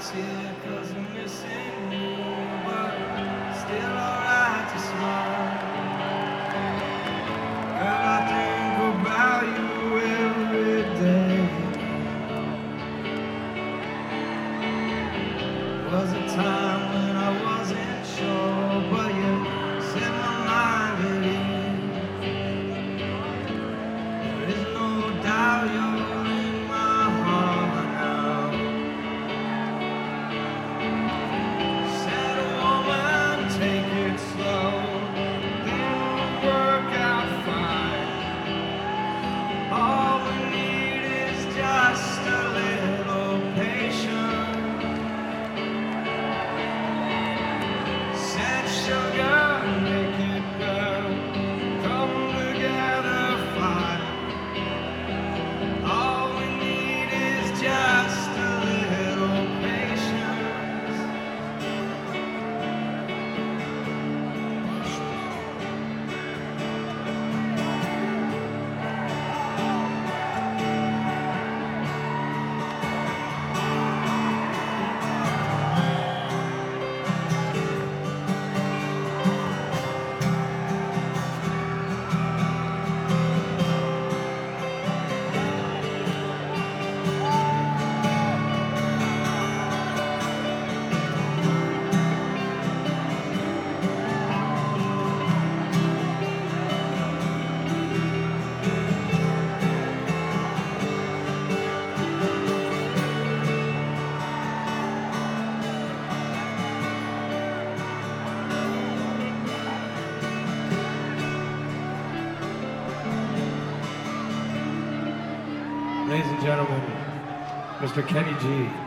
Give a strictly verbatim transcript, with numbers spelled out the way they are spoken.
heart's here 'cause I'm missing you, but still alright to smile. Girl, I think about you every day. Was a time when I wasn't sure, but you set my mind at ease. There is no doubt you're in my heart now. Said woman, take it slow, things work out fine. All we need is just a little patience. Said sugar, make it burn, come together fine. All we need is just a little patience. Ladies and gentlemen, Mister Kenny G.